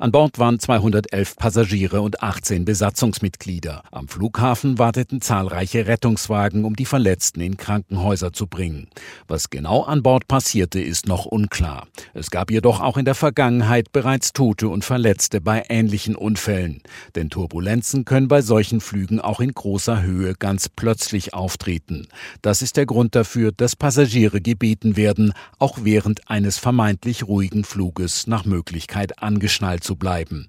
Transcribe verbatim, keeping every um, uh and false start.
An Bord waren zweihundertelf Passagiere und achtzehn Besatzungsmitglieder. Am Flughafen warteten zahlreiche Rettungswagen, um die Verletzten in Krankenhäuser zu bringen. Was genau an Bord passierte, ist noch unklar. Es gab jedoch auch in der Vergangenheit bereits Tote und Verletzte bei ähnlichen Unfällen. Denn Turbulenzen können bei solchen Flügen auch in großer Höhe ganz plötzlich auftreten. Das ist der Grund dafür, dass Passagiere gebeten werden, auch während eines vermeintlich ruhigen Fluges nach Möglichkeit angeschnallt zu bleiben.